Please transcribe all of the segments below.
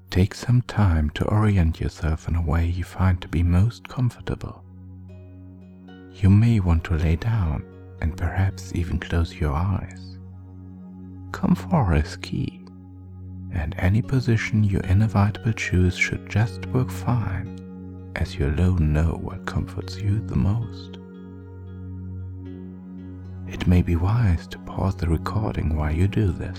take some time to orient yourself in a way you find to be most comfortable. You may want to lay down and perhaps even close your eyes. Comfort is key, and any position you inevitably choose should just work fine, as you alone know what comforts you the most. It may be wise to pause the recording while you do this.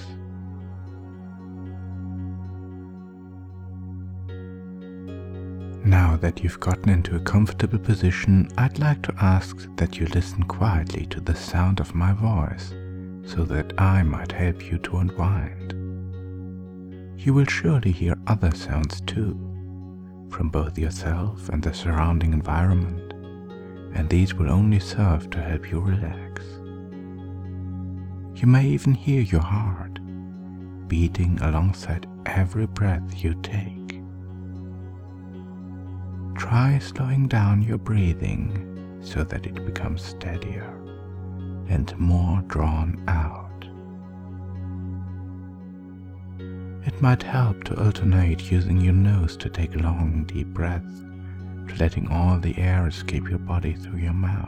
Now that you've gotten into a comfortable position, I'd like to ask that you listen quietly to the sound of my voice, so that I might help you to unwind. You will surely hear other sounds too, from both yourself and the surrounding environment, and these will only serve to help you relax. You may even hear your heart beating alongside every breath you take. Try slowing down your breathing so that it becomes steadier and more drawn out. It might help to alternate using your nose to take long, deep breaths, to letting all the air escape your body through your mouth.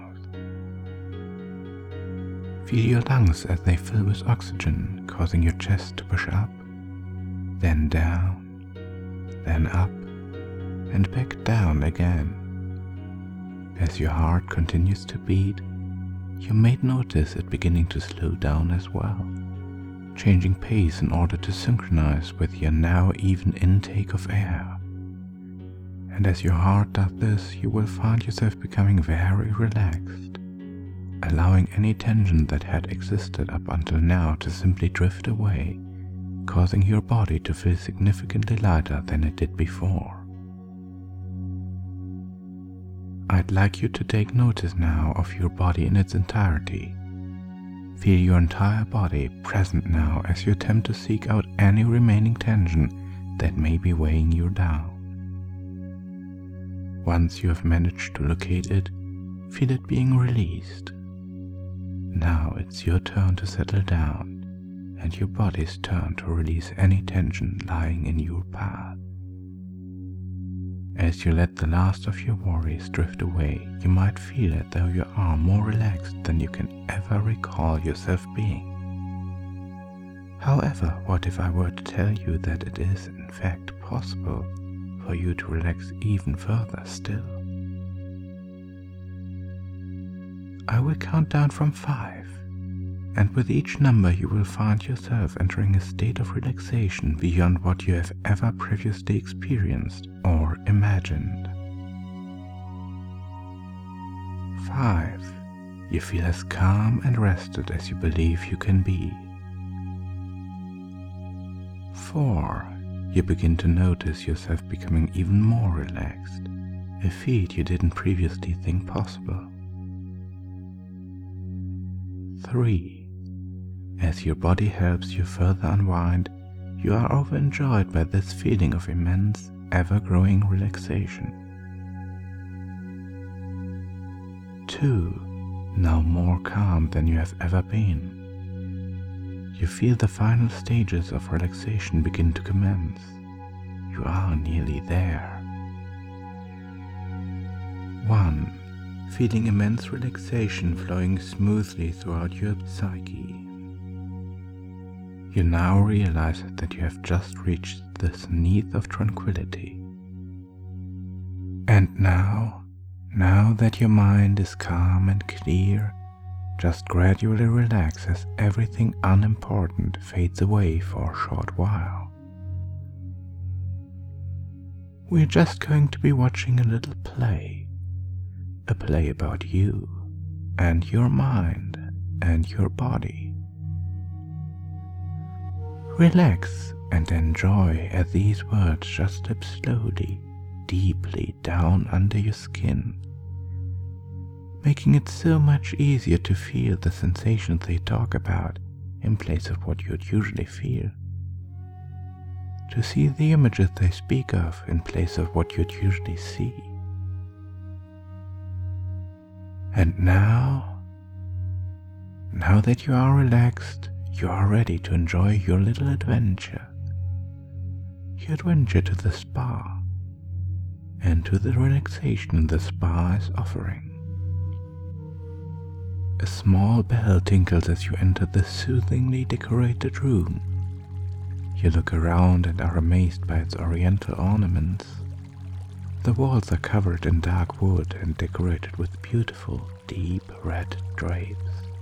Feel your lungs as they fill with oxygen, causing your chest to push up, then down, then up, and back down again. As your heart continues to beat, you may notice it beginning to slow down as well, changing pace in order to synchronize with your now even intake of air. And as your heart does this, you will find yourself becoming very relaxed, allowing any tension that had existed up until now to simply drift away, causing your body to feel significantly lighter than it did before. I'd like you to take notice now of your body in its entirety. Feel your entire body present now as you attempt to seek out any remaining tension that may be weighing you down. Once you have managed to locate it, feel it being released. Now it's your turn to settle down, and your body's turn to release any tension lying in your path. As you let the last of your worries drift away, you might feel as though you are more relaxed than you can ever recall yourself being. However, what if I were to tell you that it is in fact possible for you to relax even further still? I will count down from 5, and with each number you will find yourself entering a state of relaxation beyond what you have ever previously experienced or imagined. 5. You feel as calm and rested as you believe you can be. 4. You begin to notice yourself becoming even more relaxed, a feat you didn't previously think possible. 3. As your body helps you further unwind, you are overjoyed by this feeling of immense, ever-growing relaxation. 2. Now more calm than you have ever been. You feel the final stages of relaxation begin to commence. You are nearly there. 1. Feeling immense relaxation flowing smoothly throughout your psyche. You now realize that you have just reached the zenith of tranquility. And now that your mind is calm and clear, just gradually relax as everything unimportant fades away for a short while. We're just going to be watching a little play, a play about you and your mind and your body. Relax and enjoy as these words just slip slowly, deeply down under your skin, making it so much easier to feel the sensations they talk about in place of what you'd usually feel, to see the images they speak of in place of what you'd usually see. And now that you are relaxed, you are ready to enjoy your little adventure. you adventure to the spa and to the relaxation the spa is offering. A small bell tinkles as you enter the soothingly decorated room. You look around and are amazed by its oriental ornaments. The walls are covered in dark wood and decorated with beautiful, deep red drapes.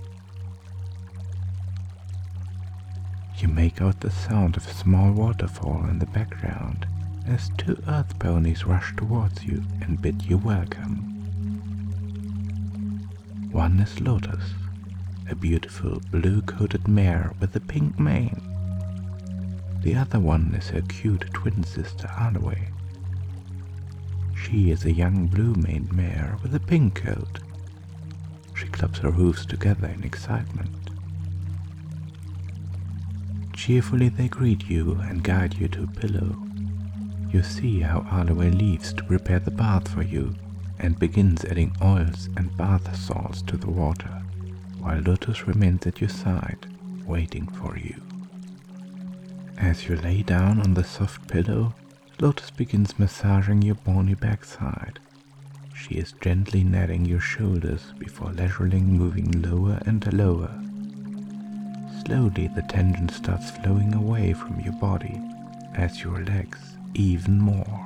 You make out the sound of a small waterfall in the background as two earth ponies rush towards you and bid you welcome. One is Lotus, a beautiful blue-coated mare with a pink mane. The other one is her cute twin sister Aloe. She is a young blue-maned mare with a pink coat. She claps her hooves together in excitement. Cheerfully they greet you and guide you to a pillow. You see how Aloe leaves to prepare the bath for you and begins adding oils and bath salts to the water, while Lotus remains at your side, waiting for you. As you lay down on the soft pillow, Lotus begins massaging your bony backside. She is gently kneading your shoulders before leisurely moving lower and lower. Slowly the tension starts flowing away from your body as you relax even more.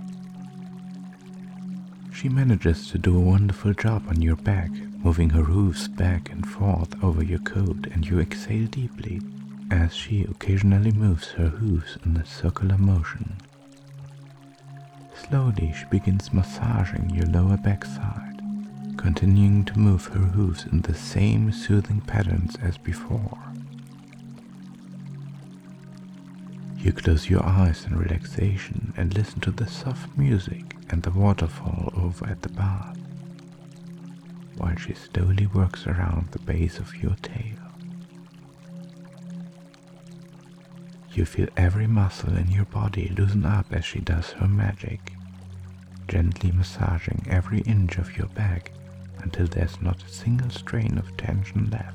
She manages to do a wonderful job on your back, moving her hooves back and forth over your coat, and you exhale deeply as she occasionally moves her hooves in a circular motion. Slowly she begins massaging your lower backside, continuing to move her hooves in the same soothing patterns as before. You close your eyes in relaxation and listen to the soft music and the waterfall over at the bath, while she slowly works around the base of your tail. You feel every muscle in your body loosen up as she does her magic, gently massaging every inch of your back until there's not a single strain of tension left.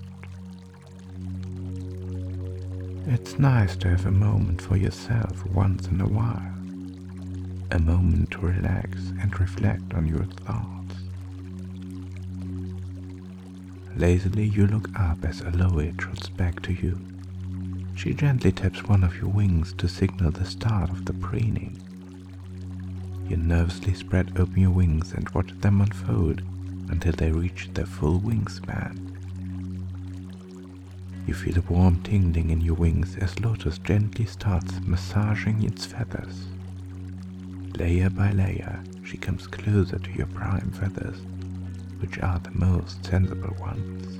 It's nice to have a moment for yourself once in a while, a moment to relax and reflect on your thoughts. Lazily you look up as Aloe trots back to you. She gently taps one of your wings to signal the start of the preening. You nervously spread open your wings and watch them unfold until they reach their full wingspan. You feel a warm tingling in your wings as Lotus gently starts massaging its feathers. Layer by layer, she comes closer to your prime feathers, which are the most sensible ones,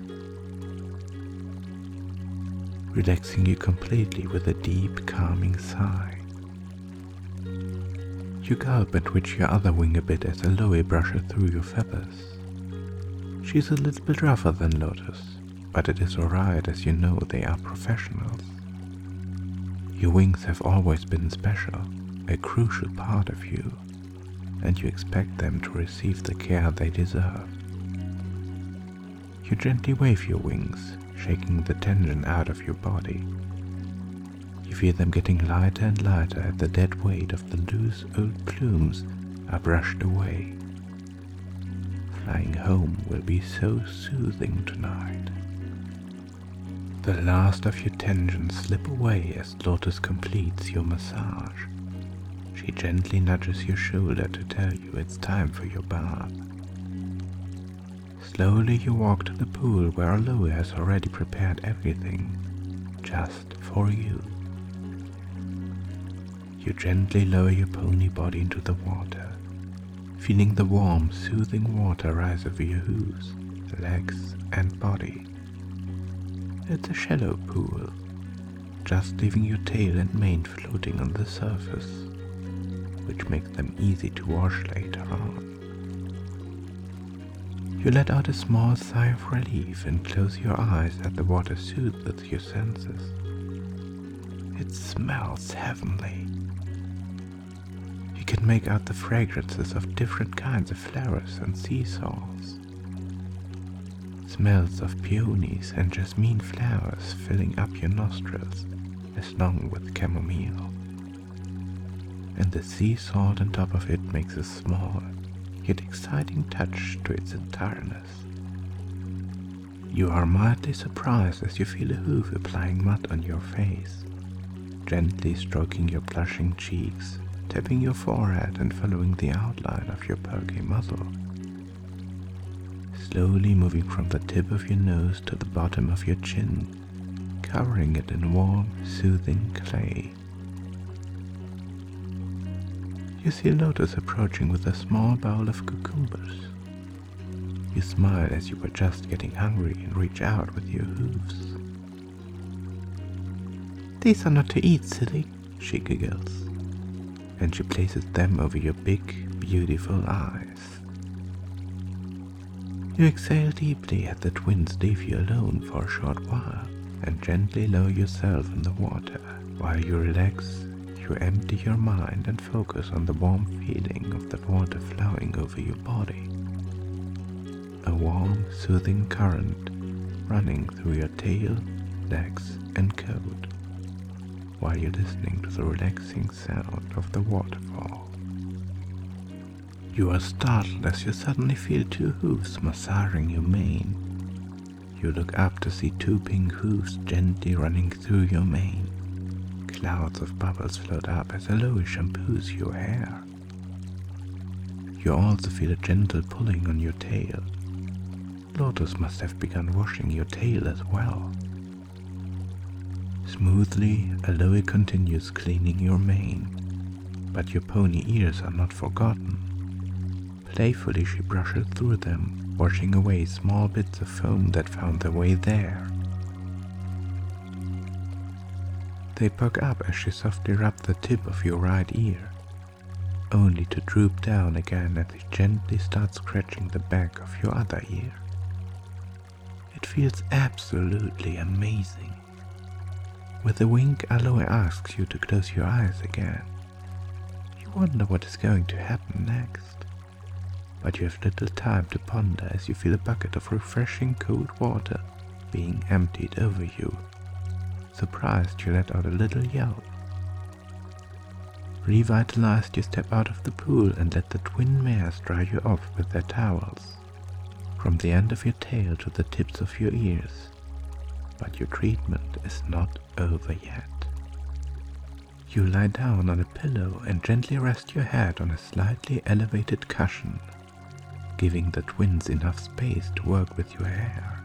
relaxing you completely with a deep, calming sigh. You gulp and twitch your other wing a bit as Aloe brushes through your feathers. She's a little bit rougher than Lotus, but it is alright as you know they are professionals. Your wings have always been special, a crucial part of you, and you expect them to receive the care they deserve. You gently wave your wings, shaking the tension out of your body. You feel them getting lighter and lighter as the dead weight of the loose old plumes are brushed away. Flying home will be so soothing tonight. The last of your tensions slip away as Lotus completes your massage. She gently nudges your shoulder to tell you it's time for your bath. Slowly you walk to the pool where Aloe has already prepared everything, just for you. You gently lower your pony body into the water, feeling the warm, soothing water rise over your hooves, legs, and body. It's a shallow pool, just leaving your tail and mane floating on the surface, which makes them easy to wash later on. You let out a small sigh of relief and close your eyes as the water soothes your senses. It smells heavenly. You can make out the fragrances of different kinds of flowers and sea salts. Smells of peonies and jasmine flowers filling up your nostrils, along with chamomile. and the sea salt on top of it makes a small, yet exciting touch to its entireness. You are mildly surprised as you feel a hoof applying mud on your face, gently stroking your blushing cheeks, tapping your forehead and following the outline of your pokey muzzle. Slowly moving from the tip of your nose to the bottom of your chin, covering it in warm, soothing clay. You see Lotus approaching with a small bowl of cucumbers. You smile as you were just getting hungry and reach out with your hooves. "These are not to eat, silly," she giggles, and she places them over your big, beautiful eyes. You exhale deeply as the twins leave you alone for a short while and gently lower yourself in the water. While you relax, you empty your mind and focus on the warm feeling of the water flowing over your body. A warm, soothing current running through your tail, legs, and coat, while you're listening to the relaxing sound of the waterfall. You are startled as you suddenly feel two hooves massaging your mane. You look up to see two pink hooves gently running through your mane. Clouds of bubbles float up as Aloe shampoos your hair. You also feel a gentle pulling on your tail. Lotus must have begun washing your tail as well. Smoothly, Aloe continues cleaning your mane, but your pony ears are not forgotten. Playfully she brushes through them, washing away small bits of foam that found their way there. They poke up as she softly rubs the tip of your right ear, only to droop down again as she gently starts scratching the back of your other ear. It feels absolutely amazing. With a wink, Aloe asks you to close your eyes again. You wonder what is going to happen next, but you have little time to ponder as you feel a bucket of refreshing cold water being emptied over you. Surprised, you let out a little yelp. Revitalized, you step out of the pool and let the twin mares dry you off with their towels, from the end of your tail to the tips of your ears. But your treatment is not over yet. You lie down on a pillow and gently rest your head on a slightly elevated cushion, giving the twins enough space to work with your hair.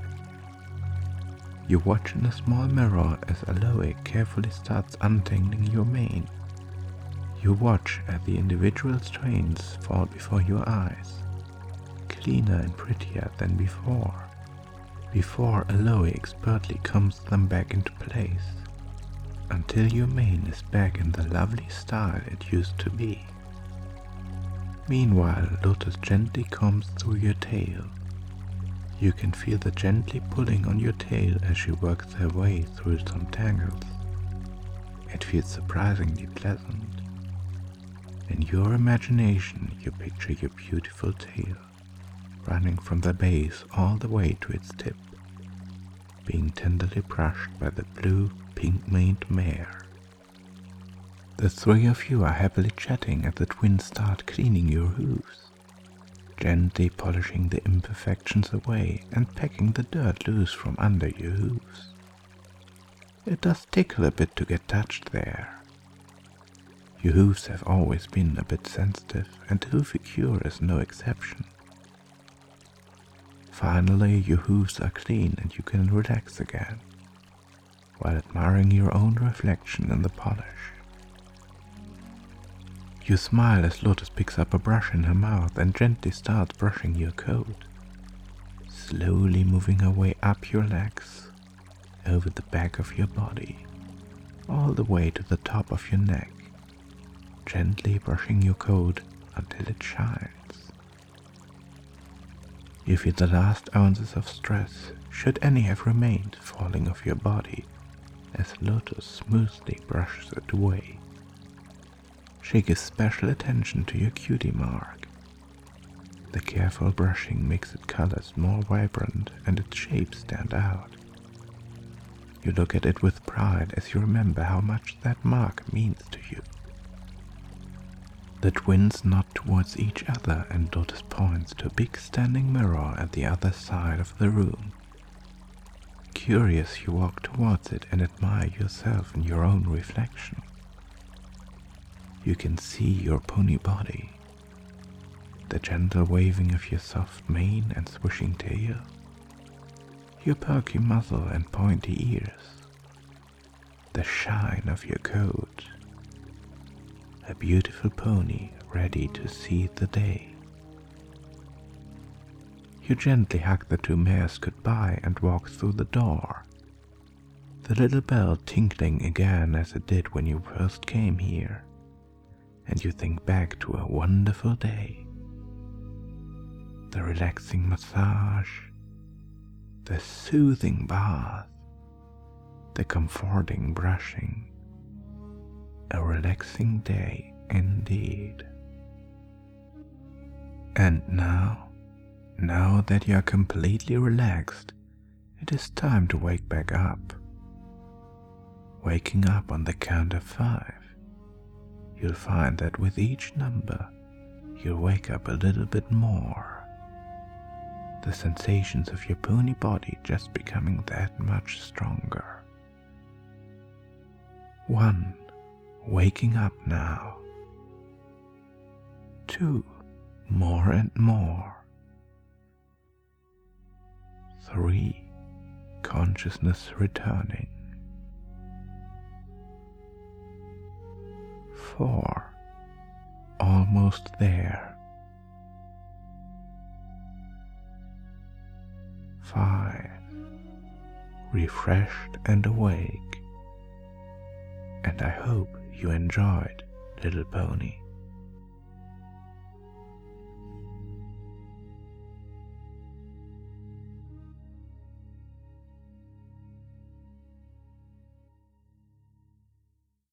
You watch in a small mirror as Aloe carefully starts untangling your mane. You watch as the individual strands fall before your eyes, cleaner and prettier than before Aloe expertly combs them back into place, until your mane is back in the lovely style it used to be. Meanwhile, Lotus gently combs through your tail. You can feel the gently pulling on your tail as she works her way through some tangles. It feels surprisingly pleasant. In your imagination, you picture your beautiful tail, running from the base all the way to its tip, being tenderly brushed by the blue, pink-maned mare. The three of you are happily chatting as the twins start cleaning your hooves, gently polishing the imperfections away and pecking the dirt loose from under your hooves. It does tickle a bit to get touched there. Your hooves have always been a bit sensitive, and Hoofy-Cure is no exception. Finally, your hooves are clean and you can relax again, while admiring your own reflection in the polish. You smile as Lotus picks up a brush in her mouth and gently starts brushing your coat, slowly moving her way up your legs, over the back of your body, all the way to the top of your neck, gently brushing your coat until it shines. You feel the last ounces of stress, should any have remained, falling off your body as Lotus smoothly brushes it away. She gives special attention to your cutie mark. The careful brushing makes its colors more vibrant and its shapes stand out. You look at it with pride as you remember how much that mark means to you. The twins nod towards each other and Lotus points to a big standing mirror at the other side of the room. Curious, you walk towards it and admire yourself in your own reflection. You can see your pony body, the gentle waving of your soft mane and swishing tail, your perky muzzle and pointy ears, the shine of your coat. A beautiful pony ready to see the day. You gently hug the two mares goodbye and walk through the door, the little bell tinkling again as it did when you first came here, and you think back to a wonderful day. The relaxing massage, the soothing bath, the comforting brushing. A relaxing day indeed. And now that you are completely relaxed, it is time to wake back up. Waking up on the count of 5, you'll find that with each number, you'll wake up a little bit more. The sensations of your pony body just becoming that much stronger. 1. Waking up now. 2. More and more. 3. Consciousness returning. 4. Almost there. 5. Refreshed and awake. And I hope you enjoyed, little pony.